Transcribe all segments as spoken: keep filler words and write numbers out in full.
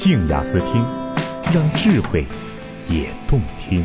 静雅思听，让智慧也动听。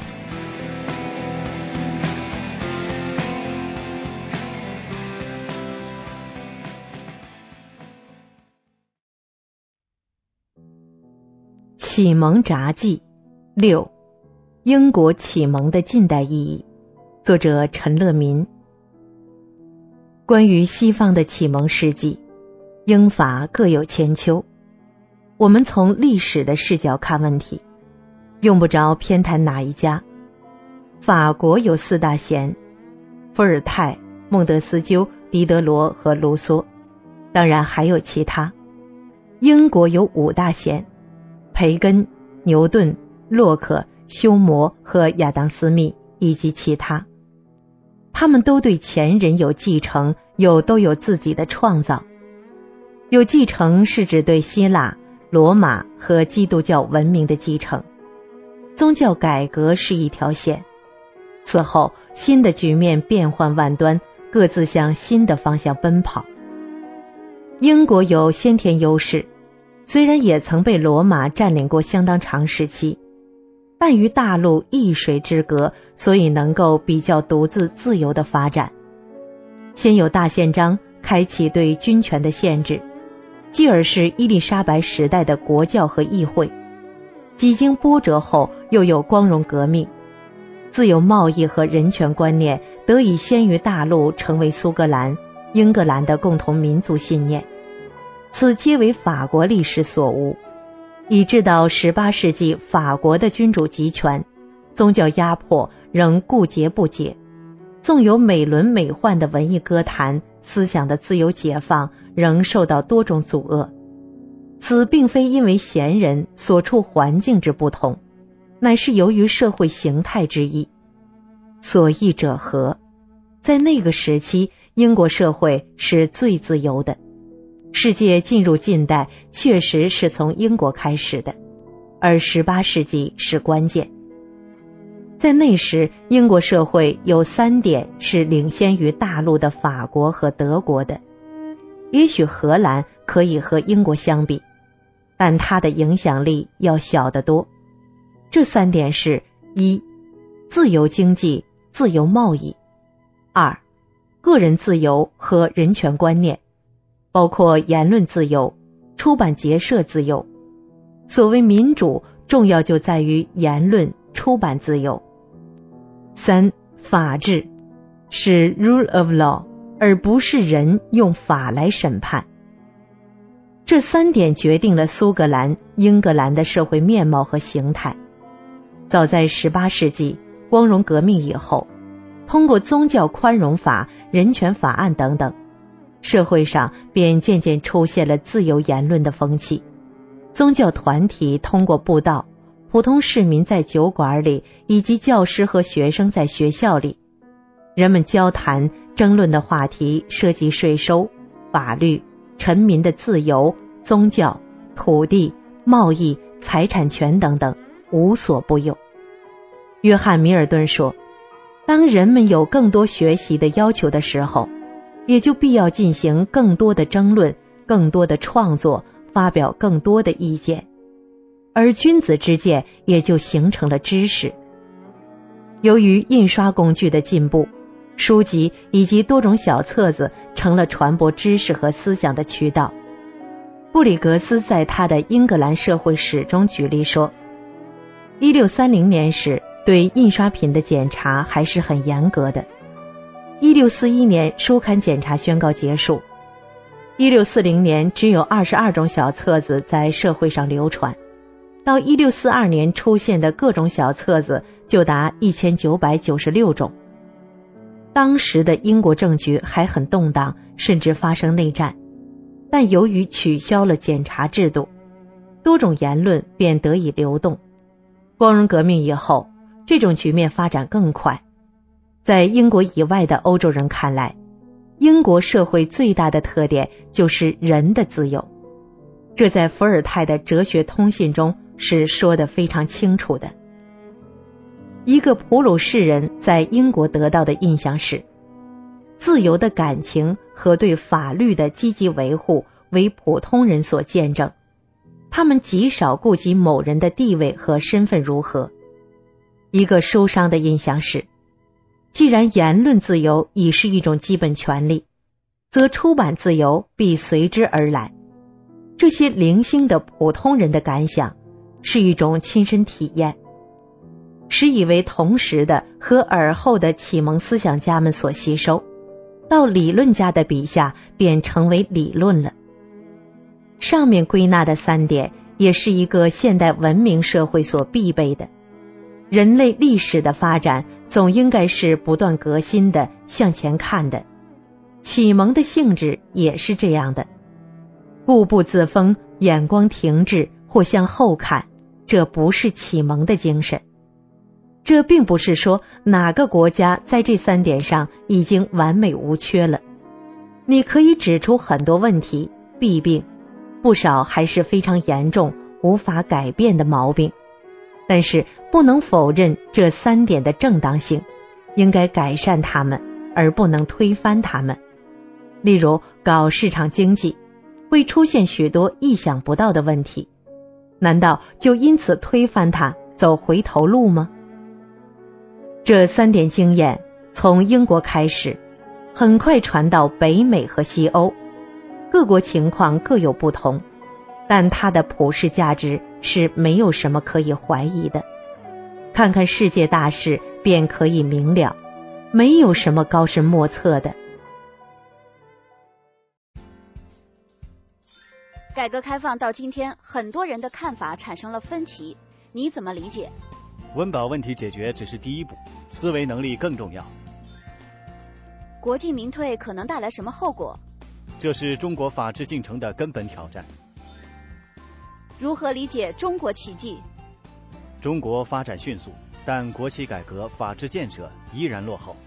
启蒙札记六，英国启蒙的近代意义，作者陈乐民。关于西方的启蒙事迹，英法各有千秋。我们从历史的视角看问题，用不着偏袒哪一家。法国有四大贤，伏尔泰、孟德斯鸠、狄德罗和卢梭，当然还有其他。英国有五大贤，培根、牛顿、洛克、休谟和亚当斯密以及其他。他们都对前人有继承，又都有自己的创造。有继承是指对希腊、罗马和基督教文明的继承，宗教改革是一条线。此后新的局面变幻万端，各自向新的方向奔跑。英国有先天优势，虽然也曾被罗马占领过相当长时期，但与大陆一水之隔，所以能够比较独自自由的发展。先有大宪章开启对军权的限制，继而是伊丽莎白时代的国教和议会，几经波折后又有光荣革命，自由贸易和人权观念得以先于大陆成为苏格兰、英格兰的共同民族信念，此皆为法国历史所无，以致到十八世纪法国的君主集权，宗教压迫仍固结不解，纵有美轮美奂的文艺歌坛，思想的自由解放仍受到多种阻遏。此并非因为贤人所处环境之不同，乃是由于社会形态之异。所异者何？在那个时期，英国社会是最自由的。世界进入近代确实是从英国开始的，而十八世纪是关键。在那时，英国社会有三点是领先于大陆的法国和德国的。也许荷兰可以和英国相比，但它的影响力要小得多。这三点是：一、自由经济、自由贸易；二、个人自由和人权观念，包括言论自由、出版结社自由。所谓民主，重要就在于言论、出版自由。三、法治，是 rule of law， 而不是人用法来审判。这三点决定了苏格兰、英格兰的社会面貌和形态。早在十八世纪光荣革命以后，通过宗教宽容法、人权法案等等，社会上便渐渐出现了自由言论的风气。宗教团体通过布道，普通市民在酒馆里，以及教师和学生在学校里，人们交谈争论的话题涉及税收、法律、臣民的自由、宗教、土地、贸易、财产权等等，无所不有。约翰·米尔顿说，当人们有更多学习的要求的时候，也就必要进行更多的争论，更多的创作，发表更多的意见，而君子之见也就形成了知识。由于印刷工具的进步，书籍以及多种小册子成了传播知识和思想的渠道。布里格斯在他的《英格兰社会史》中举例说，一六三零年时对印刷品的检查还是很严格的。一六四一年书刊检查宣告结束。一六四零年只有二十二种小册子在社会上流传，到一六四二年出现的各种小册子就达一千九百九十六种。当时的英国政局还很动荡，甚至发生内战，但由于取消了检查制度，多种言论便得以流动。光荣革命以后，这种局面发展更快。在英国以外的欧洲人看来，英国社会最大的特点就是人的自由，这在伏尔泰的哲学通信中是说得非常清楚的。一个普鲁士人在英国得到的印象是，自由的感情和对法律的积极维护为普通人所见证， 他们极少顾及某人的地位和身份如何。一个受伤的印象是，既然言论自由已是一种基本权利，则出版自由必随之而来。这些零星的普通人的感想是一种亲身体验，使以为同时的和尔后的启蒙思想家们所吸收，到理论家的笔下便成为理论了。上面归纳的三点也是一个现代文明社会所必备的。人类历史的发展总应该是不断革新的，向前看的。启蒙的性质也是这样的，固步自封，眼光停滞或向后看，这不是启蒙的精神。这并不是说哪个国家在这三点上已经完美无缺了，你可以指出很多问题弊病，不少还是非常严重无法改变的毛病，但是不能否认这三点的正当性，应该改善它们，而不能推翻它们。例如搞市场经济会出现许多意想不到的问题，难道就因此推翻它，走回头路吗？这三点经验从英国开始，很快传到北美和西欧，各国情况各有不同，但它的普世价值是没有什么可以怀疑的。看看世界大事便可以明了，没有什么高深莫测的。 改革开放到今天，很多人的看法产生了分歧，你怎么理解？ 温饱问题解决只是第一步，思维能力更重要。 国进民退可能带来什么后果？ 这是中国法治进程的根本挑战。 如何理解中国奇迹？ 中国发展迅速，但国企改革、法治建设依然落后。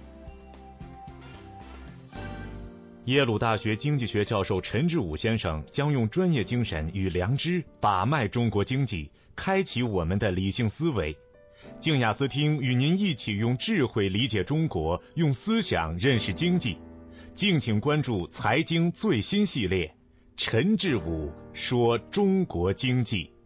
耶鲁大学经济学教授陈志武先生将用专业精神与良知把脉中国经济，开启我们的理性思维。静雅思听与您一起用智慧理解中国，用思想认识经济。敬请关注财经最新系列，陈志武说中国经济。